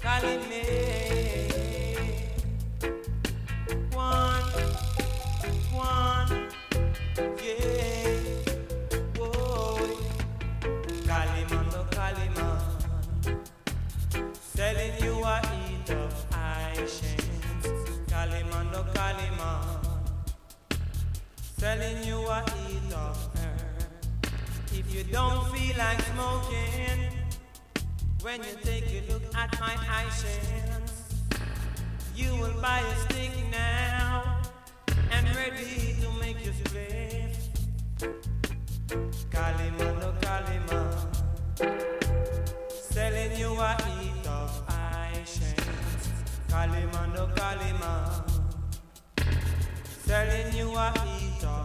Kalime. One, yeah. Boy, Kaliman, no Kaliman. Selling you a heat of Aishan. Kaliman, no Kaliman. Selling you a heat of her. If you don't feel like smoking, when you take a look at my Aishans, you will buy a stick now and ready to make you split. Kalima, no Kalima. Selling you a heat of Aishans. Kalima, no Kalima. Selling you a heat of